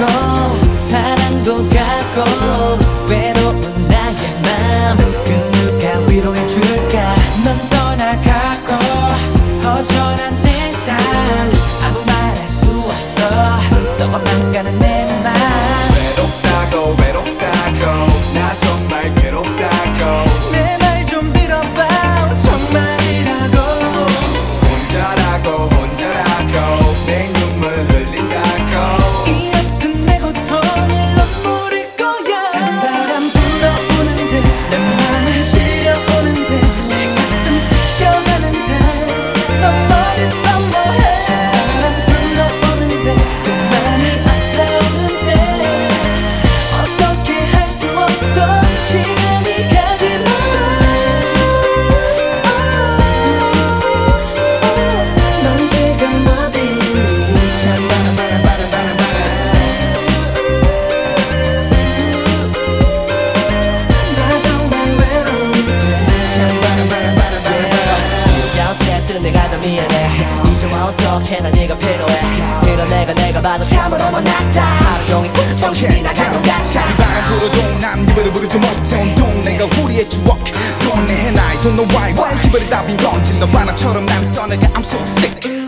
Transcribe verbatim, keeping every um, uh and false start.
가고 사랑도 가고 외로운 나의 맘 그 누가 위로해줄까. 넌 떠나가고 허전한 내 삶 아무 말할 수 없어 썩어만 가는 내 맘. 외롭다고 외롭다고 나 정말 괴롭다고 내 말 좀 들어봐 정말이라고. 혼자라고 혼자라고 내 눈물 흘린다고 이 아픈 내 고통을 넌 모를 거야. 찬바람 불어오는 듯 내 맘을 실려오는 듯 내 가슴 지켜가는 듯넌 어디서 뭐해. 찬바람 불어오는 듯 내 맘이 아파오는 듯 어떻게 할 수 없어 시간이 가지마. 넌 지금 어디 있니. 찬바람 바람 바람 바람 바람 나 정말 외로운데. 찬바람 바람 바람 바람 어쨌든 내가 더 미안해. 이제 어떡해 난 네가 필요해. 이런 내가 내가 봐도 참으로 못났다. 하루 종일 정신이 나간 것 같아. 이 바람 불어도 난 이별을 부르지 못해. 온통 내가 우리의 추억 Don't know why, don't know why, why 이별이 답인 건지 너 바람처럼 나를 떠나게 I'm so sick.